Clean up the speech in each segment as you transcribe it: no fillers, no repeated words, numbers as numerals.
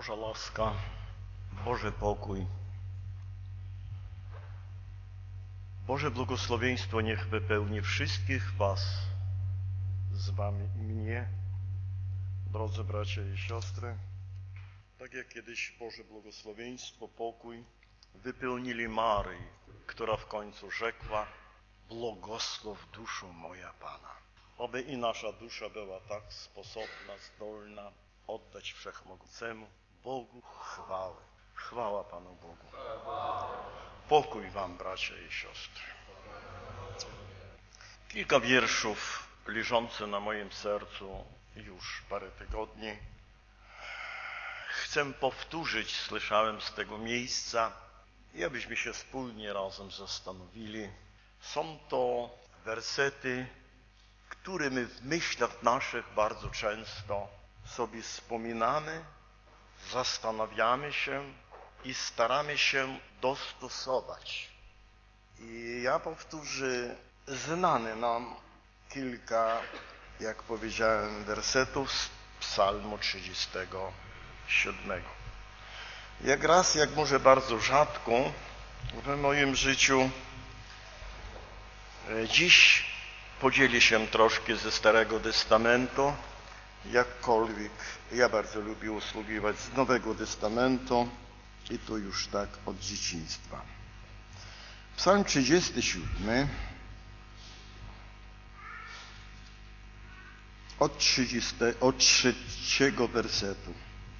Boża łaska, Boży pokój, Boże błogosławieństwo niech wypełni wszystkich was z wami i mnie, drodzy bracia i siostry. Tak jak kiedyś Boże błogosławieństwo, pokój wypełnili Maryi, która w końcu rzekła: błogosław duszo moja Pana. Oby i nasza dusza była tak sposobna, zdolna oddać Wszechmogącemu Bogu chwałę. Chwała Panu Bogu. Pokój wam, bracia i siostry. Kilka wierszów leżących na moim sercu już parę tygodni. Chcę powtórzyć, słyszałem z tego miejsca, i abyśmy się wspólnie razem zastanowili. Są to wersety, które my w myślach naszych bardzo często sobie wspominamy, zastanawiamy się i staramy się dostosować. I ja powtórzę znane nam kilka, jak powiedziałem, wersetów z Psalmu 37. Jak raz, jak może bardzo rzadko w moim życiu, dziś podzielę się troszkę ze Starego Testamentu, jakkolwiek ja bardzo lubię usługiwać z Nowego Testamentu i to już tak od dzieciństwa. Psalm 37 od 3 wersetu.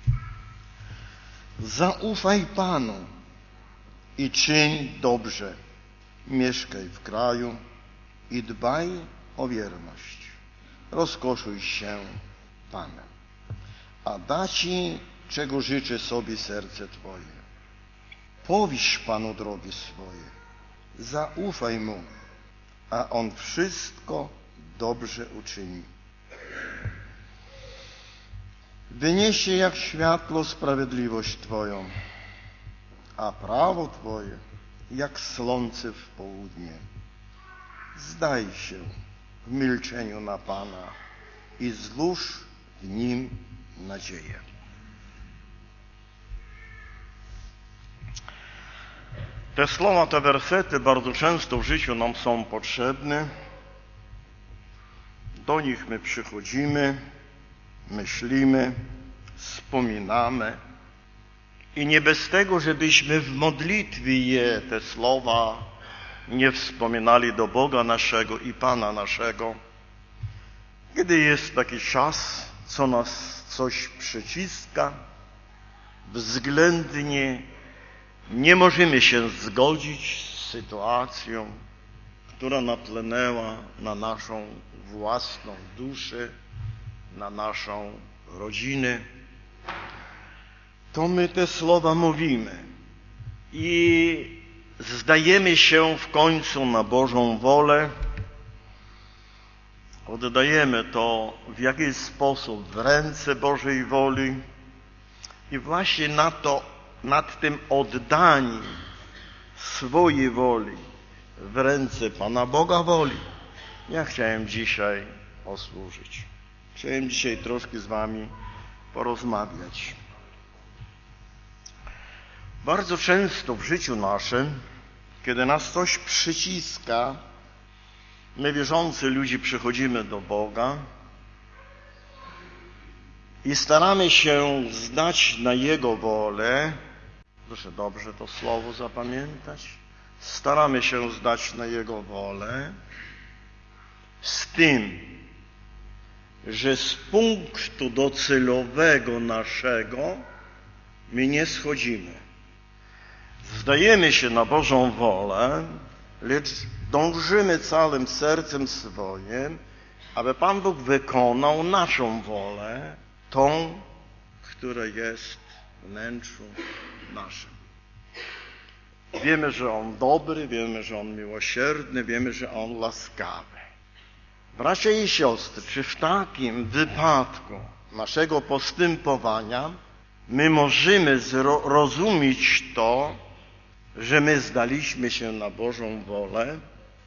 Zaufaj Panu i czyń dobrze, mieszkaj w kraju i dbaj o wierność. Rozkoszuj się Panem, a da Ci, czego życzy sobie serce Twoje. Powiś Panu drogi swoje, zaufaj Mu, a On wszystko dobrze uczyni. Wyniesie jak światło sprawiedliwość Twoją, a prawo Twoje jak słońce w południe. Zdaj się w milczeniu na Pana i złóż w Nim nadzieję. Te słowa, te wersety bardzo często w życiu nam są potrzebne. Do nich my przychodzimy, myślimy, wspominamy. I nie bez tego, żebyśmy w modlitwie te słowa nie wspominali do Boga naszego i Pana naszego. Gdy jest taki czas, co nas coś przyciska, względnie nie możemy się zgodzić z sytuacją, która napłynęła na naszą własną duszę, na naszą rodzinę, to my te słowa mówimy i zdajemy się w końcu na Bożą wolę, oddajemy to w jakiś sposób w ręce Bożej woli i właśnie nad tym oddaniem swojej woli w ręce Pana Boga woli ja chciałem dzisiaj posłużyć. Chciałem dzisiaj troszkę z wami porozmawiać. Bardzo często w życiu naszym, kiedy nas coś przyciska, my wierzący ludzie przychodzimy do Boga i staramy się zdać na Jego wolę. Proszę dobrze to słowo zapamiętać. Staramy się zdać na Jego wolę z tym, że z punktu docelowego naszego my nie schodzimy. Zdajemy się na Bożą wolę, lecz dążymy całym sercem swoim, aby Pan Bóg wykonał naszą wolę, tą, która jest w wnętrzu naszym. Wiemy, że On dobry, wiemy, że On miłosierny, wiemy, że On łaskawy. Bracia i siostry, czy w takim wypadku naszego postępowania my możemy zrozumieć to, że my zdaliśmy się na Bożą wolę?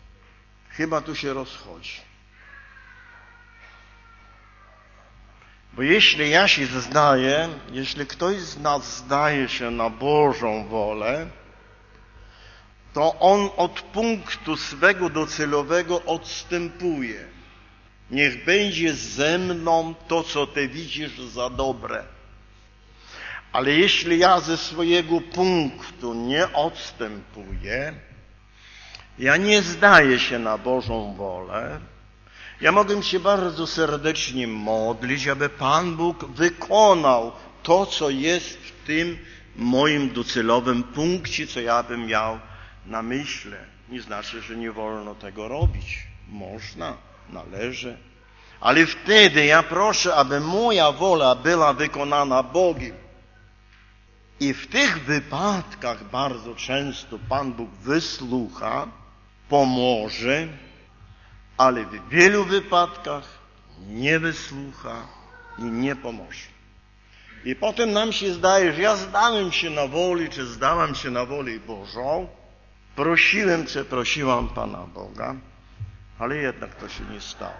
Chyba tu się rozchodzi. Bo jeśli ja się zdaję, jeśli ktoś z nas zdaje się na Bożą wolę, to on od punktu swego docelowego odstępuje. Niech będzie ze mną to, co ty widzisz za dobre. Ale jeśli ja ze swojego punktu nie odstępuję, ja nie zdaję się na Bożą wolę, ja mogę się bardzo serdecznie modlić, aby Pan Bóg wykonał to, co jest w tym moim docelowym punkcie, co ja bym miał na myśli. Nie znaczy, że nie wolno tego robić. Można, należy. Ale wtedy ja proszę, aby moja wola była wykonana Bogiem. I w tych wypadkach bardzo często Pan Bóg wysłucha, pomoże, ale w wielu wypadkach nie wysłucha i nie pomoże. I potem nam się zdaje, że ja zdałem się na woli, czy zdałam się na wolę Bożą, prosiłem, czy prosiłam Pana Boga, ale jednak to się nie stało.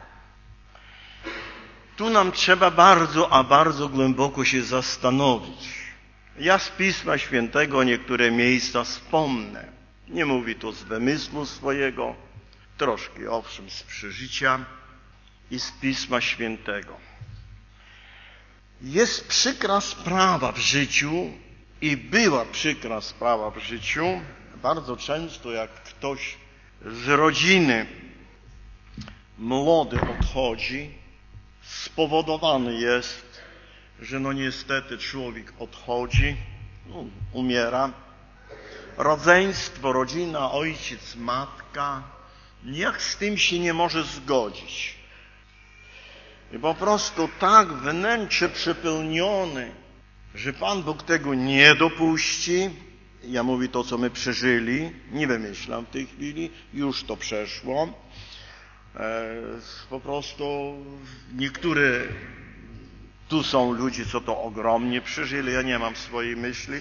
Tu nam trzeba bardzo, a bardzo głęboko się zastanowić. Ja z Pisma Świętego niektóre miejsca wspomnę. Nie mówi to z wymysłu swojego, troszkę owszem z przeżycia i z Pisma Świętego. Jest przykra sprawa w życiu i była przykra sprawa w życiu. Bardzo często jak ktoś z rodziny młody odchodzi, spowodowany jest, że niestety człowiek odchodzi, umiera. Rodzeństwo, rodzina, ojciec, matka, jak z tym się nie może zgodzić. I po prostu tak wnętrze przepełnione, że Pan Bóg tego nie dopuści. Ja mówię to, co my przeżyli, nie wymyślam w tej chwili, już to przeszło. Po prostu niektóre tu są ludzie, co to ogromnie przeżyli. Ja nie mam swojej myśli,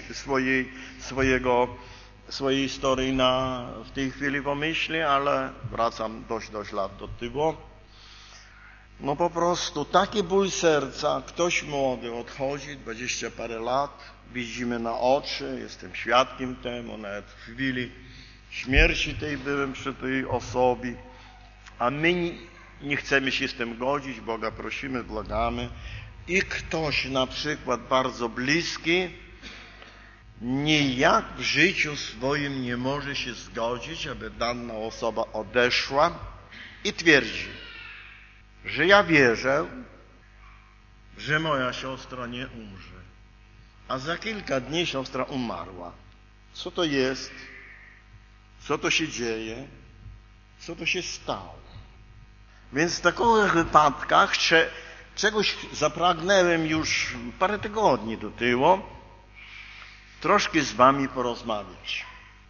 swojej historii w tej chwili w myśli, ale wracam dość lat do tyłu. Po prostu taki ból serca, ktoś młody odchodzi, 20 parę lat, widzimy na oczy, jestem świadkiem temu, nawet w chwili śmierci tej byłem przy tej osobie, a my nie chcemy się z tym godzić, Boga prosimy, błagamy i ktoś na przykład bardzo bliski nijak w życiu swoim nie może się zgodzić, aby dana osoba odeszła i twierdzi, że ja wierzę, że moja siostra nie umrze. A za kilka dni siostra umarła. Co to jest? Co to się dzieje? Co to się stało? Więc w takich wypadkach czegoś zapragnąłem już parę tygodni do tyłu, troszkę z wami porozmawiać.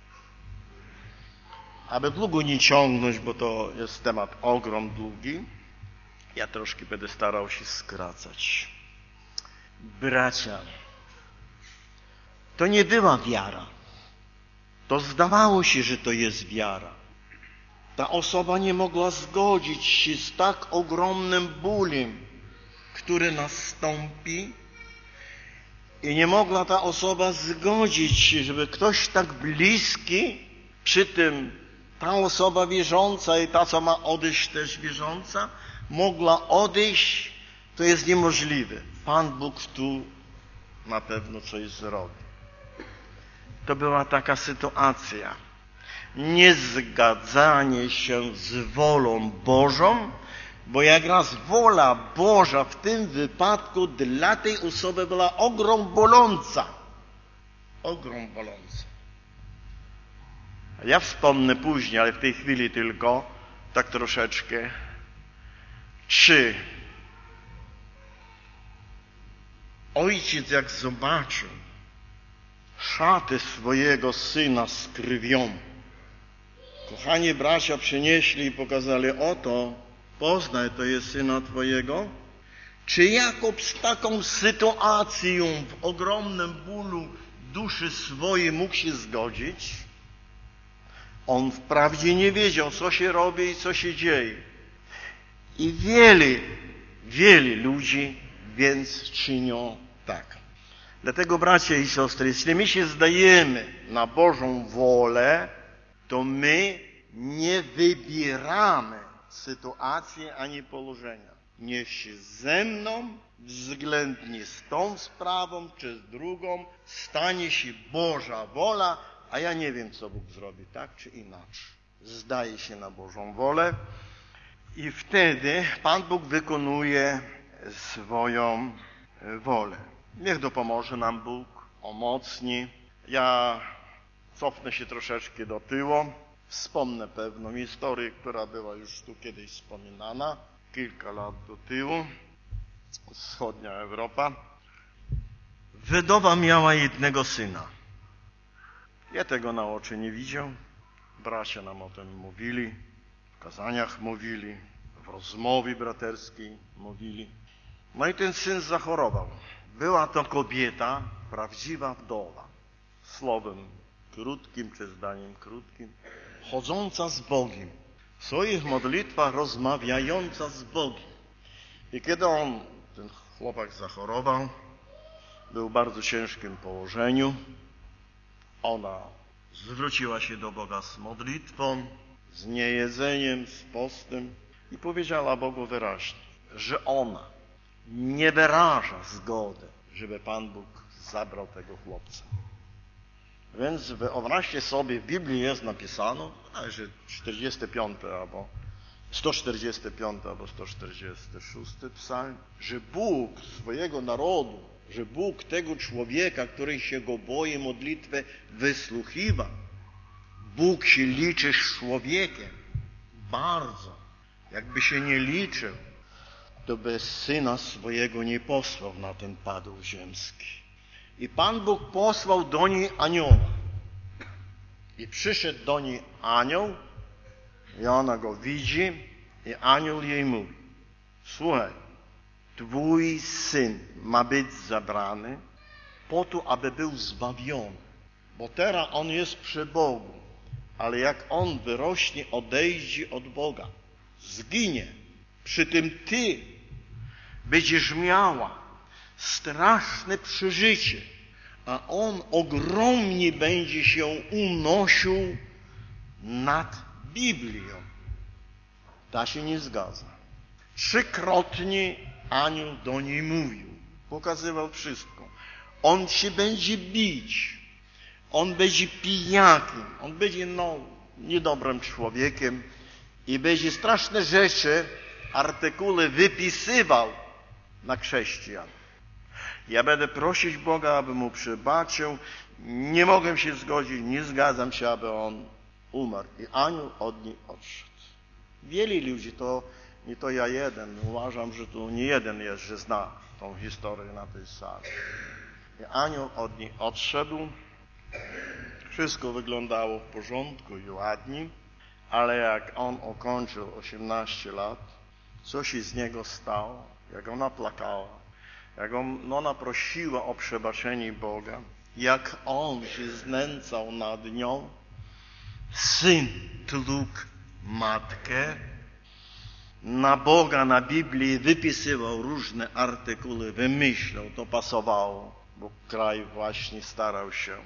Aby długo nie ciągnąć, bo to jest temat ogrom długi, ja troszkę będę starał się skracać. Bracia, to nie była wiara. To zdawało się, że to jest wiara. Ta osoba nie mogła zgodzić się z tak ogromnym bólem, który nastąpi, i nie mogła ta osoba zgodzić się, żeby ktoś tak bliski, przy tym ta osoba wierząca i ta, co ma odejść też wierząca, mogła odejść. To jest niemożliwe. Pan Bóg tu na pewno coś zrobi. To była taka sytuacja. Niezgadzanie się z wolą Bożą, bo jak raz wola Boża w tym wypadku dla tej osoby była ogrom boląca. Ogrom boląca. Ja wspomnę później, ale w tej chwili tylko tak troszeczkę, czy ojciec jak zobaczył szaty swojego syna z krwią, kochani bracia przynieśli i pokazali, oto, poznaj, to jest syna twojego. Czy Jakub z taką sytuacją w ogromnym bólu duszy swojej mógł się zgodzić? On wprawdzie nie wiedział, co się robi i co się dzieje. I wielu ludzi więc czynią tak. Dlatego, bracia i siostry, jeśli my się zdajemy na Bożą wolę, to my nie wybieramy sytuacji ani położenia. Niech się ze mną, względnie z tą sprawą czy z drugą, stanie się Boża wola, a ja nie wiem, co Bóg zrobi, tak czy inaczej. Zdaje się na Bożą wolę i wtedy Pan Bóg wykonuje swoją wolę. Niech dopomoże nam Bóg, omocni. Ja cofnę się troszeczkę do tyłu. Wspomnę pewną historię, która była już tu kiedyś wspominana. Kilka lat do tyłu. Wschodnia Europa. Wdowa miała jednego syna. Ja tego na oczy nie widział. Bracia nam o tym mówili. W kazaniach mówili. W rozmowie braterskiej mówili. No i ten syn zachorował. Była to kobieta, prawdziwa wdowa. Słowem krótkim, czy zdaniem krótkim. Chodząca z Bogiem. W swoich modlitwach rozmawiająca z Bogiem. I kiedy ten chłopak zachorował, był w bardzo ciężkim położeniu, ona zwróciła się do Boga z modlitwą, z niejedzeniem, z postem i powiedziała Bogu wyraźnie, że ona nie wyraża zgody, żeby Pan Bóg zabrał tego chłopca. Więc wyobraźcie sobie, w Biblii jest napisano, że 45 albo 145 albo 146 psalm, że Bóg swojego narodu, że Bóg tego człowieka, który się go boi, modlitwę wysłuchiwa. Bóg się liczy z człowiekiem. Bardzo. Jakby się nie liczył, to by syna swojego nie posłał na ten padł ziemski. I Pan Bóg posłał do niej anioła. I przyszedł do niej anioł, i ona go widzi, i anioł jej mówi: słuchaj, twój syn ma być zabrany po to, aby był zbawiony. Bo teraz on jest przy Bogu, ale jak on wyrośnie, odejdzie od Boga, zginie. Przy tym ty będziesz miała straszne przeżycie, a on ogromnie będzie się unosił nad Biblią. Ta się nie zgadza. 3-krotnie anioł do niej mówił. Pokazywał wszystko. On się będzie bić. On będzie pijakiem. On będzie niedobrym człowiekiem i będzie straszne rzeczy, artykuły wypisywał na chrześcijan. Ja będę prosić Boga, aby mu przebaczył. Nie mogę się zgodzić, nie zgadzam się, aby on umarł. I anioł od niej odszedł. Wielu ludzi, to nie to ja jeden, uważam, że tu nie jeden jest, że zna tą historię na tej sali. I anioł od niej odszedł. Wszystko wyglądało w porządku i ładnie, ale jak on ukończył 18 lat, co się z niego stało? Jak ona płakała, jak ona prosiła o przebaczenie Boga, jak on się znęcał nad nią, syn tłukł matkę, na Boga, na Biblii wypisywał różne artykuły, wymyślał, to pasowało, bo kraj właśnie starał się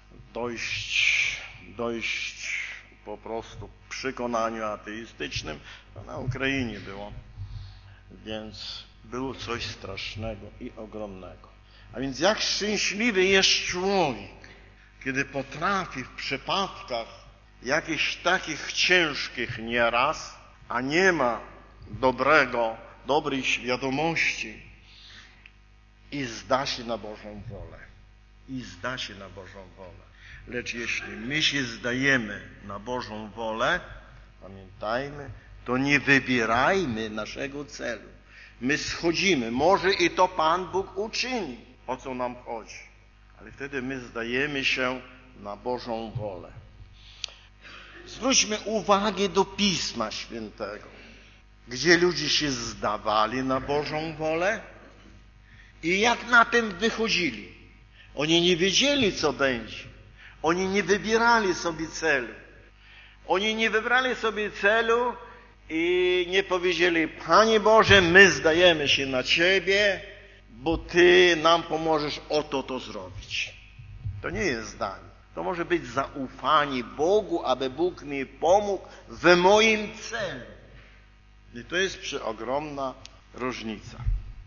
dojść po prostu w przekonaniu ateistycznym, a na Ukrainie było. Więc było coś strasznego i ogromnego. A więc jak szczęśliwy jest człowiek, kiedy potrafi w przypadkach jakichś takich ciężkich nieraz, a nie ma dobrej świadomości i zda się na Bożą wolę. I zda się na Bożą wolę. Lecz jeśli my się zdajemy na Bożą wolę, pamiętajmy, to nie wybierajmy naszego celu. My schodzimy. Może i to Pan Bóg uczyni, o co nam chodzi. Ale wtedy my zdajemy się na Bożą wolę. Zwróćmy uwagę do Pisma Świętego, gdzie ludzie się zdawali na Bożą wolę i jak na tym wychodzili. Oni nie wiedzieli, co będzie. Oni nie wybierali sobie celu. Oni nie wybrali sobie celu i nie powiedzieli: Panie Boże, my zdajemy się na Ciebie, bo Ty nam pomożesz to zrobić. To nie jest zdanie. To może być zaufanie Bogu, aby Bóg mi pomógł w moim celu. I to jest przeogromna różnica.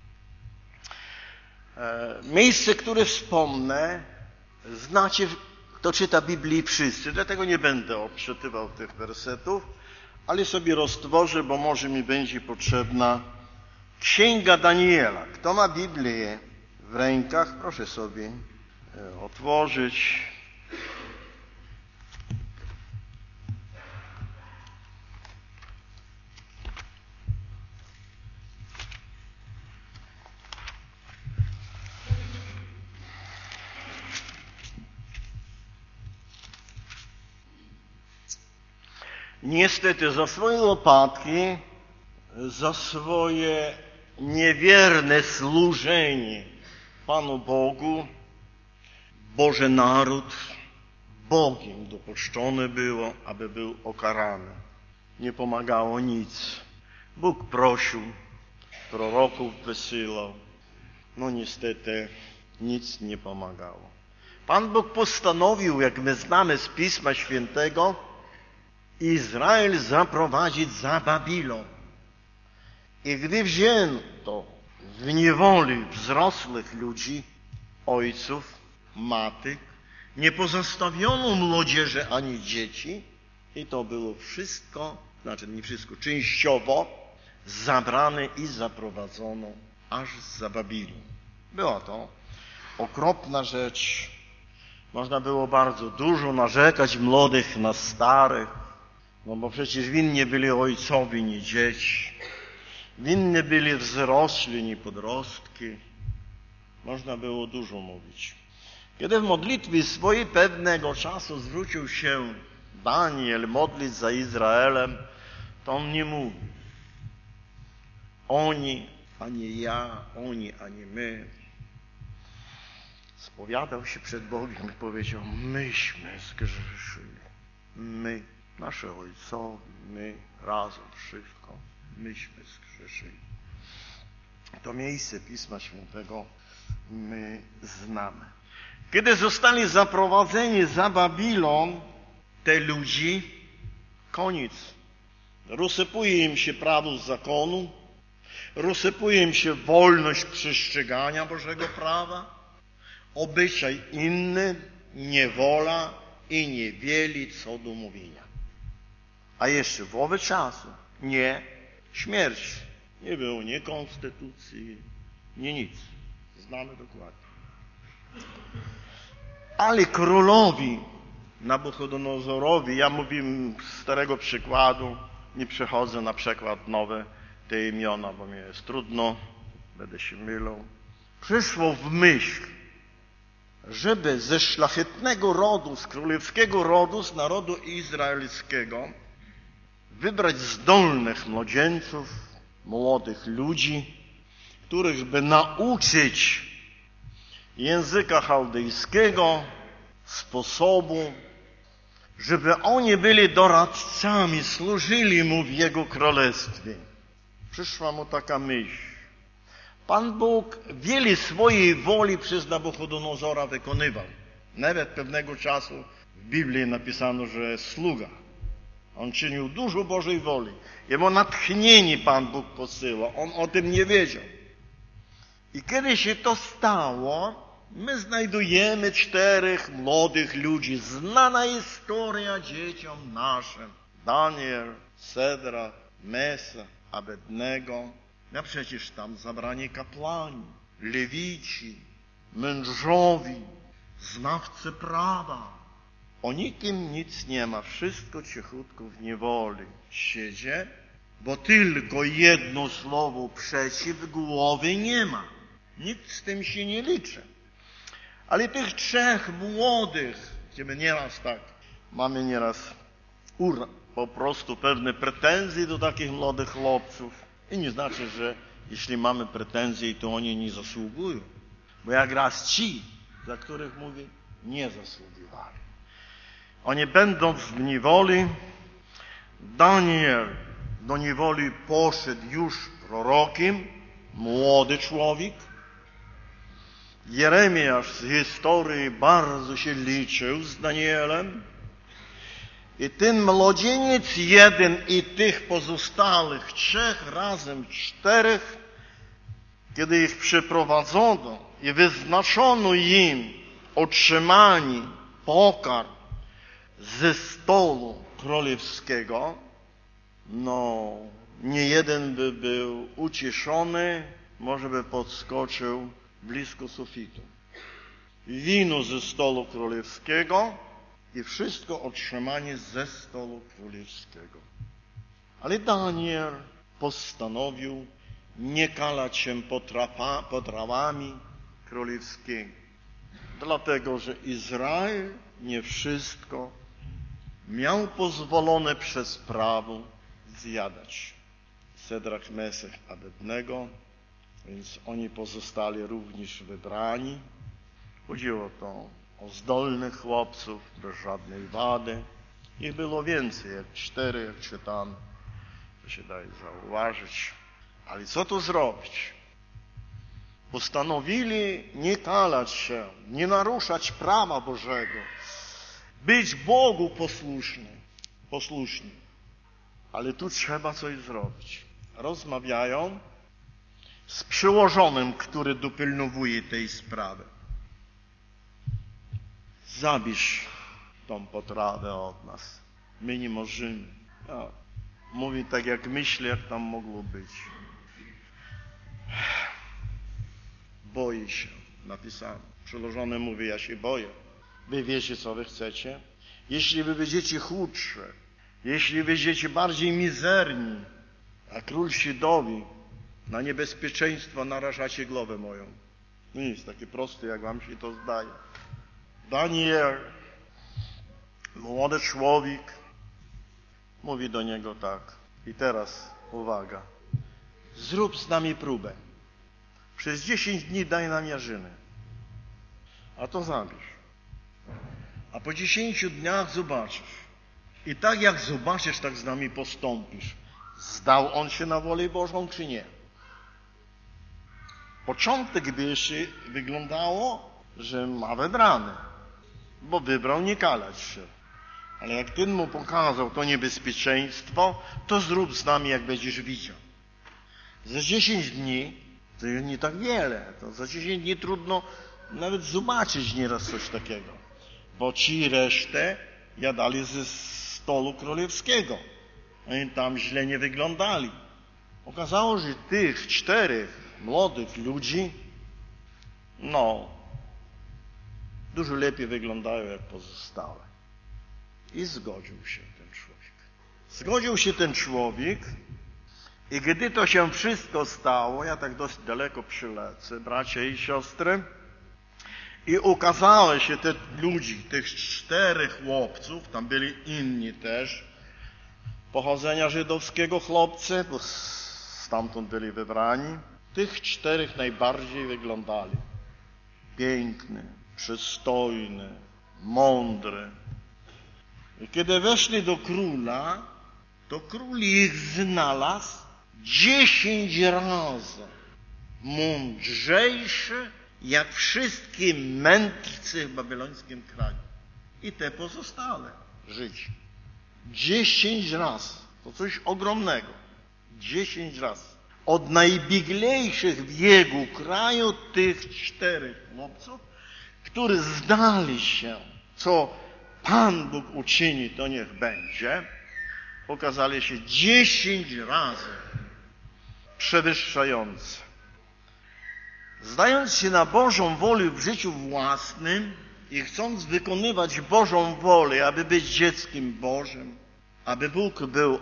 Miejsce, które wspomnę, znacie, kto czyta Biblii wszyscy, dlatego nie będę odczytywał tych wersetów, ale sobie roztworzę, bo może mi będzie potrzebna Księga Daniela. Kto ma Biblię w rękach, proszę sobie otworzyć. Niestety za swoje łopatki, za swoje niewierne służenie Panu Bogu, Boży naród Bogiem dopuszczony było, aby był okarany. Nie pomagało nic. Bóg prosił, proroków wysyłał. No niestety nic nie pomagało. Pan Bóg postanowił, jak my znamy z Pisma Świętego, Izrael zaprowadzić za Babilon. I gdy wzięto w niewoli wzrosłych ludzi, ojców, matek, nie pozostawiono młodzieży ani dzieci, i to było wszystko, znaczy nie wszystko, częściowo zabrane i zaprowadzono aż za Babilon. Była to okropna rzecz. Można było bardzo dużo narzekać młodych na starych, no bo przecież winni byli ojcowie, nie dzieci. Winni byli wzrośli, nie podrostki. Można było dużo mówić. Kiedy w modlitwie swojej pewnego czasu zwrócił się Daniel modlić za Izraelem, to on nie mówił: oni, a nie ja, oni, a nie my. Spowiadał się przed Bogiem i powiedział: myśmy zgrzeszyli. My, nasze ojcowie, my razem wszystko, myśmy zgrzeszyli. To miejsce Pisma Świętego my znamy. Kiedy zostali zaprowadzeni za Babilon, te ludzi, koniec. Rozsypuje im się prawo z zakonu, rozsypuje im się wolność przestrzegania Bożego prawa, obyczaj inny, niewola i niewiele co do mówienia. A jeszcze w owe czasy nie śmierć. Nie było nie konstytucji, nie nic. Znamy dokładnie. Ale królowi Nabuchodonozorowi, ja mówię z starego przykładu, nie przechodzę na przykład nowe te imiona, bo mi jest trudno, będę się mylał. Przyszło w myśl, żeby ze szlachetnego rodu, z królewskiego rodu, z narodu izraelskiego wybrać zdolnych młodzieńców, młodych ludzi, których by nauczyć języka chaldejskiego, sposobu, żeby oni byli doradcami, służyli mu w jego królestwie. Przyszła mu taka myśl. Pan Bóg wiele swojej woli przez Nabuchodonozora wykonywał. Nawet pewnego czasu w Biblii napisano, że sługa. On czynił dużo Bożej woli. Jemu natchnienie Pan Bóg posyłał. On o tym nie wiedział. I kiedy się to stało, my znajdujemy 4 młodych ludzi. Znana historia dzieciom naszym. Daniel, Sedrach, Mesa, Abednego. A przecież tam zabrani kapłani, lewici, mężowie, znawcy prawa. O nikim nic nie ma, wszystko cichutko w niewoli siedzie, bo tylko jedno słowo przeciw głowy nie ma. Nikt z tym się nie liczy. Ale tych 3 młodych, gdzie my nieraz tak, mamy nieraz po prostu pewne pretensje do takich młodych chłopców. I nie znaczy, że jeśli mamy pretensje, to oni nie zasługują. Bo jak raz ci, za których mówię, nie zasługiwali. Oni będąc w niewoli, Daniel do niewoli poszedł już prorokiem, młody człowiek, Jeremiasz z historii bardzo się liczył z Danielem. I ten młodzieniec jeden i tych pozostałych 3 razem 4, kiedy ich przyprowadzono i wyznaczono im otrzymanie pokarm ze stołu królewskiego, no nie jeden by był ucieszony, może by podskoczył blisko sufitu. Wino ze stołu królewskiego i wszystko otrzymanie ze stołu królewskiego. Ale Daniel postanowił nie kalać się potrawami królewskimi, dlatego że Izrael nie wszystko miał pozwolone przez prawo zjadać. Sedrach, Mesach, Abednego, więc oni pozostali również wybrani. Chodziło to o zdolnych chłopców, bez żadnej wady. Ich było więcej, jak 4, jak czytam, to się daje zauważyć. Ale co tu zrobić? Postanowili nie kalać się, nie naruszać prawa Bożego, być Bogu posłuszni. Ale tu trzeba coś zrobić. Rozmawiają z przełożonym, który dopilnowuje tej sprawy. Zabierz tą potrawę od nas. My nie możemy. Mówi tak, jak myśli, jak tam mogło być. Boję się, napisano. Przełożony mówi, ja się boję. Wy wiecie, co wy chcecie? Jeśli wy będziecie chudsze, jeśli będziecie bardziej mizerni, a król się dowie, na niebezpieczeństwo narażacie głowę moją. Nie jest takie proste, jak wam się to zdaje. Daniel, młody człowiek, mówi do niego tak. I teraz, uwaga, zrób z nami próbę. Przez 10 dni daj nam jarzyny. A to zabierz. A po 10 dniach zobaczysz. I tak jak zobaczysz, tak z nami postąpisz. Zdał on się na wolę Bożą, czy nie? Początek by jeszcze wyglądało, że ma wybrane, bo wybrał nie kalać się. Ale jak ten mu pokazał to niebezpieczeństwo, to zrób z nami, jak będziesz widział. Za 10 dni, to nie tak wiele, to za 10 dni trudno nawet zobaczyć nieraz coś takiego. Bo ci resztę jadali ze stołu królewskiego. Oni tam źle nie wyglądali. Okazało się, że tych 4 młodych ludzi, dużo lepiej wyglądają jak pozostałe. I zgodził się ten człowiek. Zgodził się ten człowiek i gdy to się wszystko stało, ja tak dosyć daleko przylecę, bracia i siostry, i ukazało się tych ludzi, tych 4 chłopców, tam byli inni też, pochodzenia żydowskiego chłopcy, bo stamtąd byli wybrani, tych 4 najbardziej wyglądali. Piękny, przystojny, mądry. I kiedy weszli do króla, to król ich znalazł 10 razy mądrzejszy jak wszystkie mędrcy w babilońskim kraju. I te pozostałe Żydzi. 10 razy. To coś ogromnego. 10 razy. Od najbieglejszych w jego kraju tych 4 chłopców, którzy znali się, co Pan Bóg uczyni, to niech będzie, okazali się 10 razy przewyższające. Zdając się na Bożą wolę w życiu własnym i chcąc wykonywać Bożą wolę, aby być dzieckiem Bożym, aby Bóg był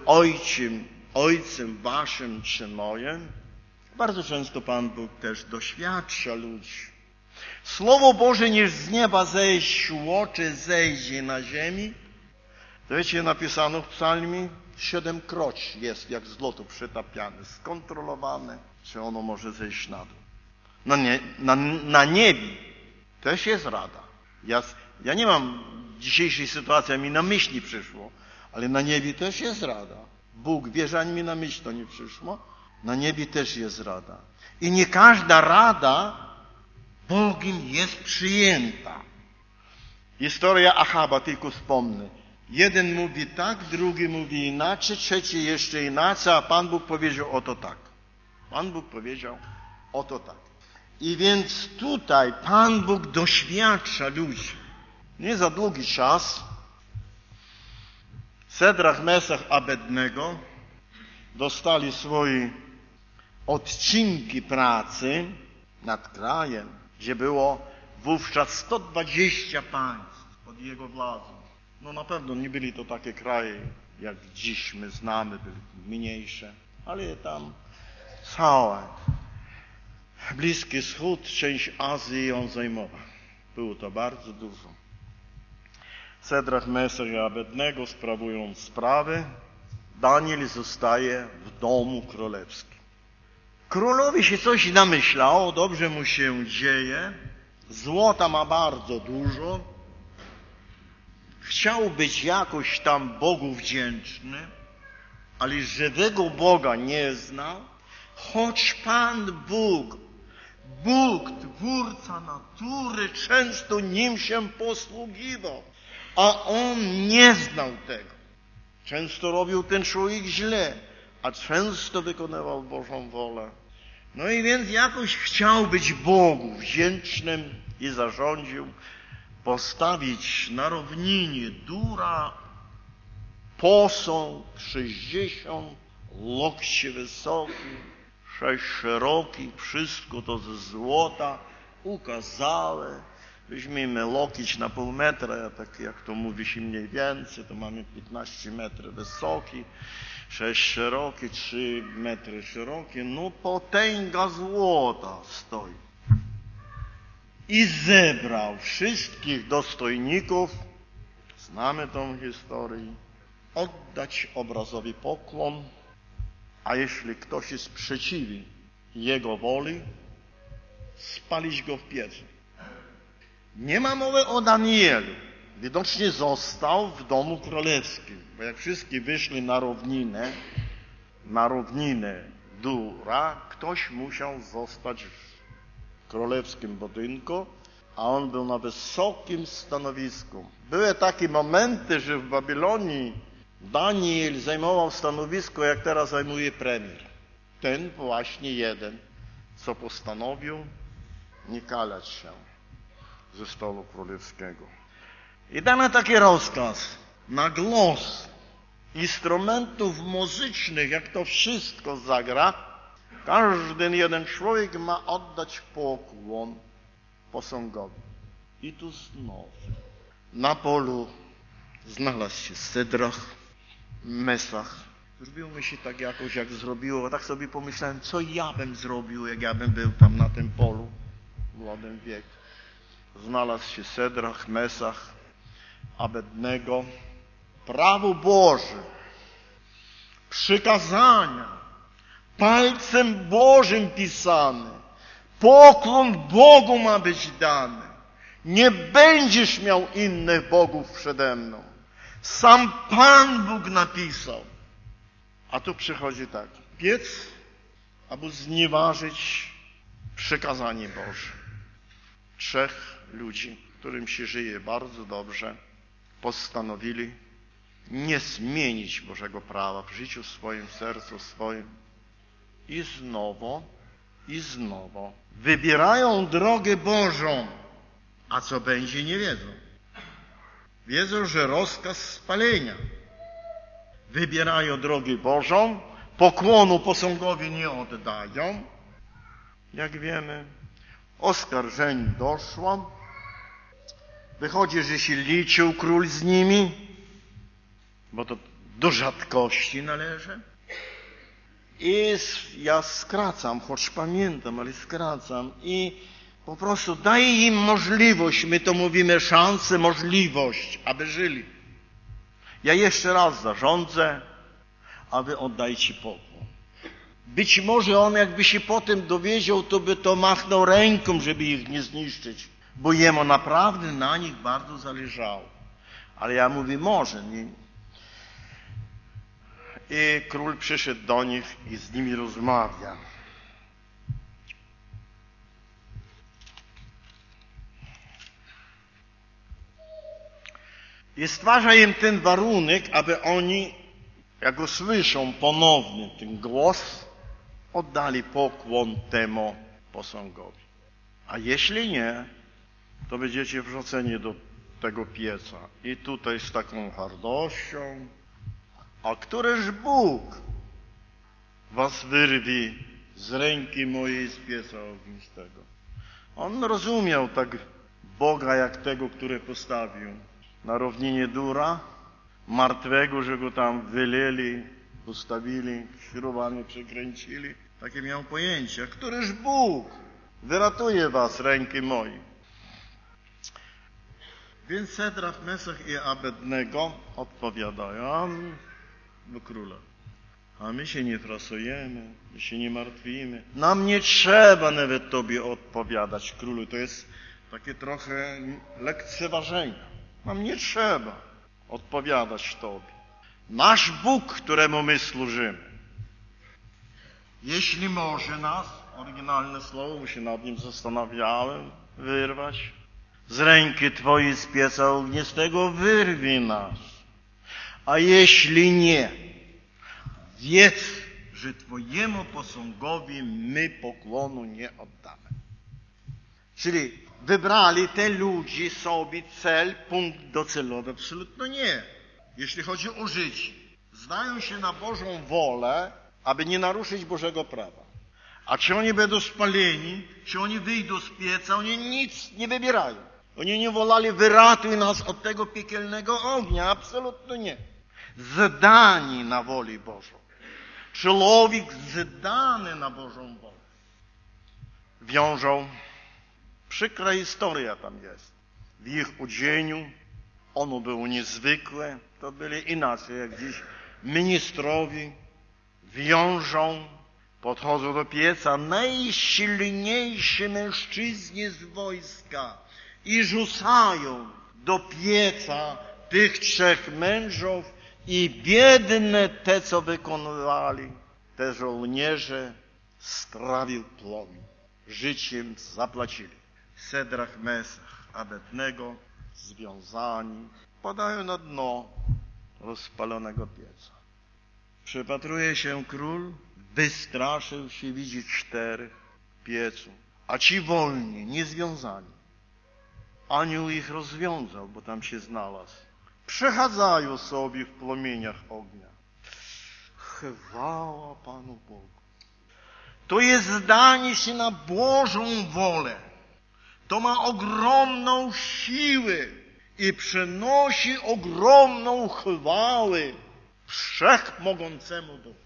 Ojcem waszym czy moim, bardzo często Pan Bóg też doświadcza ludzi. Słowo Boże niż z nieba zeszło, czy zejdzie na ziemi, to wiecie, napisano w psalmie, 7-kroć jest jak z lotu przytapiane, skontrolowane, czy ono może zejść na dół. Na niebie też jest rada. Ja nie mam dzisiejszej sytuacji, mi na myśli przyszło, ale na niebie też jest rada. Bóg wie, że ani mi na myśl to nie przyszło. Na niebie też jest rada. I nie każda rada Bogiem jest przyjęta. Historia Achaba tylko wspomnę. Jeden mówi tak, drugi mówi inaczej, trzeci jeszcze inaczej, a Pan Bóg powiedział oto tak. Pan Bóg powiedział oto tak. I więc tutaj Pan Bóg doświadcza ludzi. Nie za długi czas Sedrach, Mesach, Abednego dostali swoje odcinki pracy nad krajem, gdzie było wówczas 120 państw pod jego władzą. No na pewno nie byli to takie kraje, jak dziś my znamy, były mniejsze, ale tam cały Bliski Wschód, część Azji on zajmował. Było to bardzo dużo. Sedrach, Mesach i Abednego sprawują sprawy. Daniel zostaje w domu królewskim. Królowi się coś namyślało, dobrze mu się dzieje. Złota ma bardzo dużo. Chciał być jakoś tam Bogu wdzięczny, ale żywego Boga nie znał. Choć Pan Bóg, Twórca natury, często nim się posługiwał, a on nie znał tego. Często robił ten człowiek źle, a często wykonywał Bożą wolę. No i więc jakoś chciał być Bogu wdzięcznym i zarządził postawić na równinie Dura posąg 60 lokci wysoki, 6 szeroki, wszystko to ze złota, ukazałe. Weźmiemy lokieć na pół metra, tak jak to mówi się mniej więcej, to mamy 15 metrów wysoki, 6 szeroki, 3 metry szerokie, no potęga złota stoi. I zebrał wszystkich dostojników, znamy tą historię, oddać obrazowi pokłon, a jeśli ktoś się sprzeciwi jego woli, spalić go w piecu. Nie ma mowy o Danielu. Widocznie został w domu królewskim, bo jak wszyscy wyszli na równinę Dura, ktoś musiał zostać w królewskim budynku, a on był na wysokim stanowisku. Były takie momenty, że w Babilonii Daniel zajmował stanowisko, jak teraz zajmuje premier. Ten właśnie jeden, co postanowił nie kalać się ze stołu królewskiego. I dano taki rozkaz na głos instrumentów muzycznych, jak to wszystko zagra, każdy jeden człowiek ma oddać pokłon posągowi. I tu znowu na polu znalazł się Sedrach, Mesach. Zrobiło mi się tak jakoś, jak zrobiło. Tak sobie pomyślałem, co ja bym zrobił, jak ja bym był tam na tym polu w młodym wieku. Znalazł się Sedrach, Mesach, Abednego. Prawo Boże, przykazania, palcem Bożym pisane. Pokłon Bogu ma być dany. Nie będziesz miał innych bogów przede mną. Sam Pan Bóg napisał. A tu przychodzi tak. Piec, albo znieważyć przykazanie Boże. 3 ludzi, którym się żyje bardzo dobrze, postanowili nie zmienić Bożego prawa w życiu swoim, w sercu swoim. I znowu wybierają drogę Bożą. A co będzie, nie wiedzą. Wiedzą, że rozkaz spalenia. Wybierają drogę Bożą, pokłonu posągowi nie oddają. Jak wiemy, oskarżeń doszło. Wychodzi, że się liczył król z nimi, bo to do rzadkości należy. I ja skracam, choć pamiętam, ale skracam. I po prostu daje im możliwość, my to mówimy szansę, możliwość, aby żyli. Ja jeszcze raz zarządzę, a wy oddajcie pokłon. Być może on jakby się potem dowiedział, to by to machnął ręką, żeby ich nie zniszczyć, bo jemu naprawdę na nich bardzo zależało. Ale ja mówię, może. Nie. I król przyszedł do nich i z nimi rozmawia. I stwarza im ten warunek, aby oni, jak usłyszą ponownie ten głos, oddali pokłon temu posągowi. A jeśli nie, to będziecie wrzuceni do tego pieca. I tutaj z taką hardością, a któreż Bóg was wyrwi z ręki mojej z pieca ognistego. On rozumiał tak Boga jak tego, który postawił na równinie Dura, martwego, że go tam wyleli, postawili, śrubami przykręcili. Takie miał pojęcie. Któryż Bóg wyratuje was z ręki mojej. Więc Sedrach, Mesach i Abednego odpowiadają do króla. A my się nie frasujemy, my się nie martwimy. Nam nie trzeba nawet tobie odpowiadać, królu. To jest takie trochę lekceważenie. Nam nie trzeba odpowiadać tobie. Nasz Bóg, któremu my służymy, jeśli może nas, oryginalne słowo, bo się nad nim zastanawiałem, wyrwać z ręki twojej z pieca ognistego, wyrwij nas. A jeśli nie, wiedz, że twojemu posągowi my pokłonu nie oddamy. Czyli wybrali te ludzie sobie cel, punkt docelowy? Absolutnie nie. Jeśli chodzi o życie, zdają się na Bożą wolę, aby nie naruszyć Bożego prawa. A czy oni będą spaleni, czy oni wyjdą z pieca, oni nic nie wybierają. Oni nie wolali, wyratuj nas od tego piekielnego ognia. Absolutnie nie. Zdani na woli Bożą. Człowiek zdany na Bożą wolę. Wiążą. Przykra historia tam jest. W ich odzieniu ono było niezwykłe. To byli inaczej jak dziś ministrowie. Wiążą, podchodzą do pieca najsilniejsi mężczyźni z wojska i rzucają do pieca tych trzech mężów i biedne te, co wykonywali, te żołnierze, strawił płomień. Życiem zapłacili. Sedrach, Mesach, Abednego związani padają na dno rozpalonego pieca. Przypatruje się król, wystraszył się, widzi 4 w piecu, a ci wolni, niezwiązani. Anioł ich rozwiązał, bo tam się znalazł. Przechadzają sobie w płomieniach ognia. Chwała Panu Bogu. To jest zdanie się na Bożą wolę. To ma ogromną siłę i przynosi ogromną chwałę Wszechmogącemu Bogu.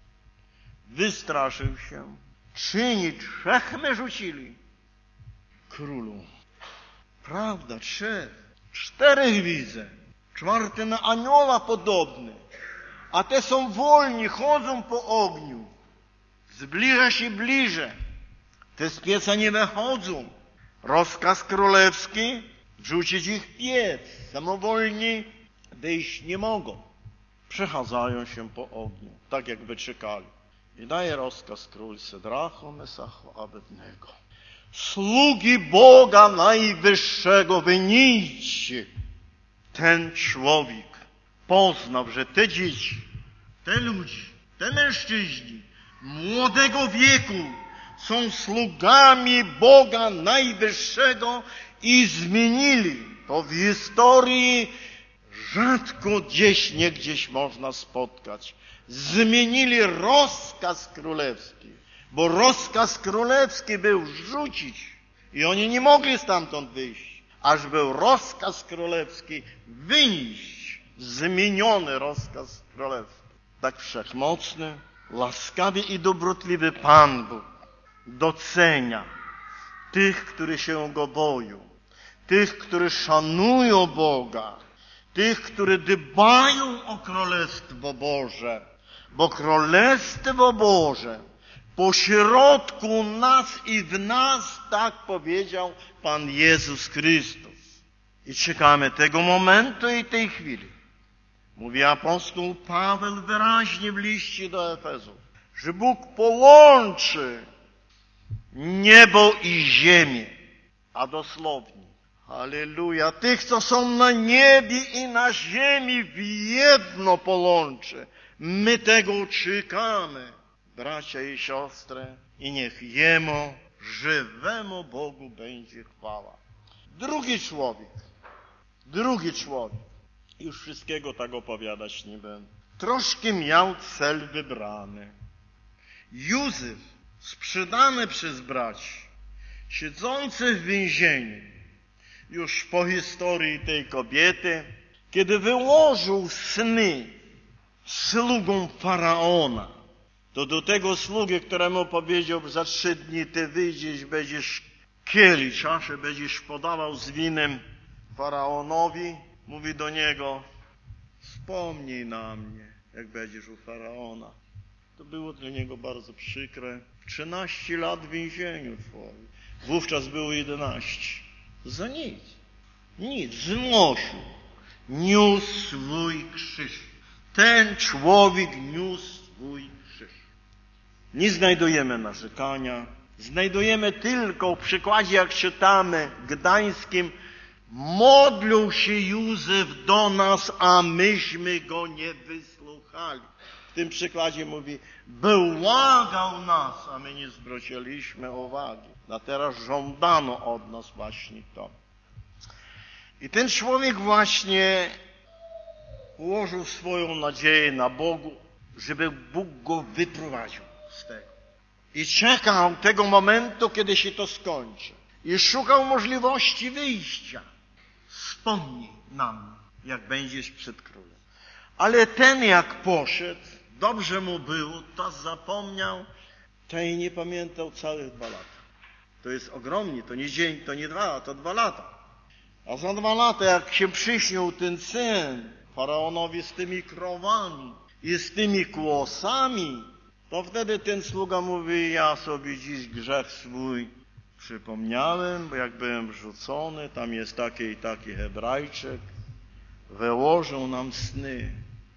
Wystraszył się. Czyni 3 my rzucili. Królu. Prawda, 3. 4 widzę. 4 na anioła podobny. A te są wolni, chodzą po ogniu. Zbliża się bliżej. Te z pieca nie wychodzą. Rozkaz królewski, wrzucić ich w piec. Samowolni wyjść nie mogą. Przechadzają się po ogniu, tak jakby czekali. I daje rozkaz król Sedrachu, Mesachu, Abednego. Sługi Boga Najwyższego, wynijdźcie. Ten człowiek poznał, że te dzieci, te ludzie, te mężczyźni młodego wieku są sługami Boga Najwyższego i zmienili. To w historii rzadko gdzieś można spotkać. Zmienili rozkaz królewski, bo rozkaz królewski był rzucić i oni nie mogli stamtąd wyjść, aż był rozkaz królewski wynieść. Zmieniony rozkaz królewski. Tak wszechmocny, łaskawy i dobrotliwy Pan Bóg docenia tych, którzy się Go boją, tych, którzy szanują Boga, tych, którzy dbają o Królestwo Boże, bo Królestwo Boże pośrodku nas i w nas, tak powiedział Pan Jezus Chrystus. I czekamy tego momentu i tej chwili. Mówi apostoł Paweł wyraźnie w liście do Efezów, że Bóg połączy niebo i ziemię, a dosłownie Halleluja. Tych, co są na niebie i na ziemi w jedno połączy. My tego czekamy, bracia i siostry. I niech Jemu, żywemu Bogu, będzie chwała. Drugi człowiek. Już wszystkiego tak opowiadać nie będę. Troszkę miał cel wybrany. Józef, sprzedany przez braci, siedzący w więzieniu, już po historii tej kobiety, kiedy wyłożył sny sługom Faraona, to do tego sługi, któremu powiedział, za 3 dni ty wyjdziesz, będziesz kielich, czaszę będziesz podawał z winem Faraonowi, mówi do niego, wspomnij na mnie, jak będziesz u Faraona. To było dla niego bardzo przykre. 13 lat w więzieniu człowiek. Wówczas było 11. Za nic. Znosił. Niósł swój krzyż. Ten człowiek niósł swój krzyż. Nie znajdujemy narzekania. Znajdujemy tylko w przykładzie, jak czytamy, gdańskim, modlił się Józef do nas, a myśmy go nie wysłuchali. W tym przykładzie mówi, błagał nas, a my nie zwróciliśmy uwagi. A teraz żądano od nas właśnie to. I ten człowiek właśnie położył swoją nadzieję na Bogu, żeby Bóg go wyprowadził z tego. I czekał tego momentu, kiedy się to skończy. I szukał możliwości wyjścia. Wspomnij nam, jak będziesz przed królem. Ale ten jak poszedł, dobrze mu było, to zapomniał, to i nie pamiętał całych 2 lata. To jest ogromnie, to nie dzień, to nie 2, to 2 lata. A za 2 lata, jak się przyśnił ten sen Faraonowi z tymi krowami i z tymi kłosami, to wtedy ten sługa mówi, ja sobie dziś grzech swój przypomniałem, bo jak byłem wrzucony, tam jest taki i taki Hebrajczyk, wyłożył nam sny.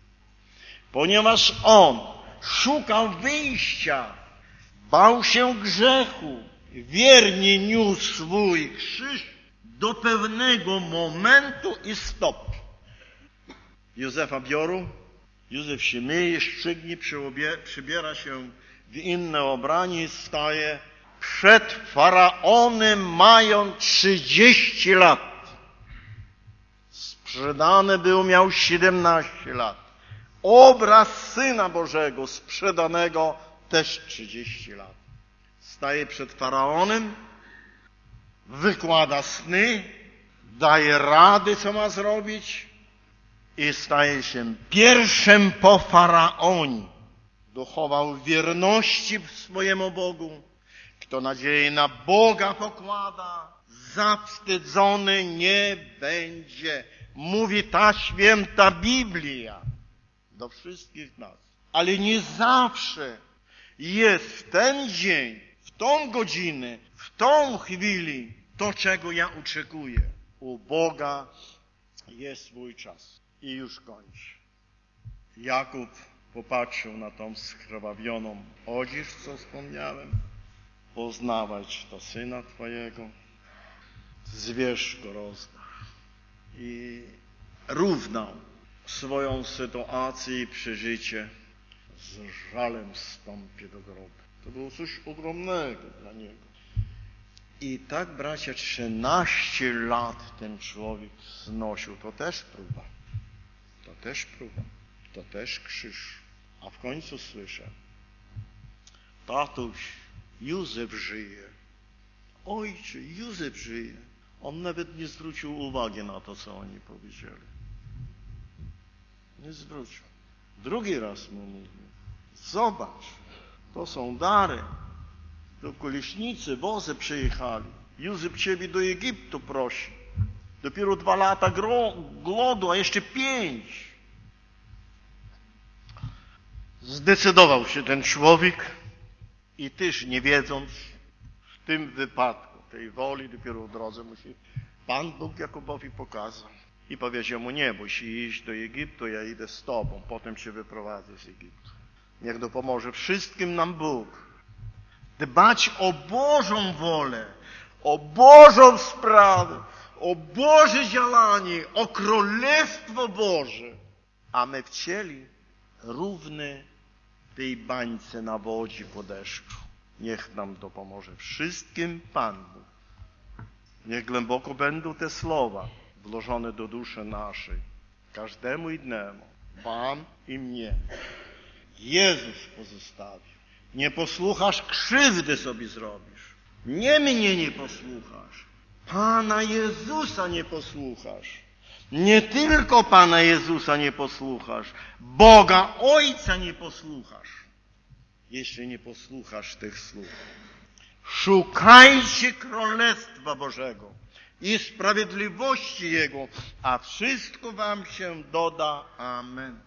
Ponieważ on szukał wyjścia, bał się grzechu, wiernie niósł swój krzyż do pewnego momentu i stop. Józefa biorą, Józef się myje, szczygnie, przybiera się w inne ubranie i staje przed Faraonem, mając 30 lat. Sprzedany był, miał 17 lat. Obraz Syna Bożego sprzedanego też 30 lat. Staje przed Faraonem, wykłada sny, daje rady, co ma zrobić i staje się pierwszym po Faraonie. Dochował wierności swojemu Bogu. Kto nadzieję na Boga pokłada, zawstydzony nie będzie. Mówi ta święta Biblia do wszystkich nas. Ale nie zawsze jest w ten dzień, w tą godzinę, w tą chwilę to, czego ja oczekuję. U Boga jest swój czas. I już kończę. Jakub popatrzył na tą skrwawioną odzież, co wspomniałem. Poznawać to Syna Twojego. Zwierz go rozda. I równał swoją sytuację i przeżycie. Z żalem wstąpię do grobu. To było coś ogromnego dla niego. I tak, bracia, 13 lat ten człowiek znosił. To też próba. To też próba. To też krzyż. A w końcu słyszę. Tatuś, Józef żyje. Ojcze, Józef żyje. On nawet nie zwrócił uwagi na to, co oni powiedzieli. Nie zwrócił. Drugi raz mu mówił. Zobacz, to są dary. Do koleśnicy, wozy przyjechali. Józef ciebie do Egiptu prosi. Dopiero 2 lata głodu, a jeszcze 5. Zdecydował się ten człowiek i też nie wiedząc w tym wypadku tej woli, dopiero w drodze musi Pan Bóg Jakubowi pokazał. I powiedział mu, nie bój się iść do Egiptu, ja idę z tobą, potem cię wyprowadzę z Egiptu. Niech dopomoże wszystkim nam Bóg dbać o Bożą wolę, o Bożą sprawę, o Boże działanie, o Królestwo Boże. A my chcieli równy tej bańce na wodzie po deszczu. Niech nam dopomoże wszystkim Pan Bóg. Niech głęboko będą te słowa włożone do duszy naszej, każdemu innemu, wam i mnie. Jezus pozostawił. Nie posłuchasz, krzywdy sobie zrobisz. Nie mnie nie posłuchasz. Pana Jezusa nie posłuchasz. Nie tylko Pana Jezusa nie posłuchasz. Boga Ojca nie posłuchasz. Jeśli nie posłuchasz tych słów. Szukajcie Królestwa Bożego i sprawiedliwości Jego, a wszystko wam się doda. Amen.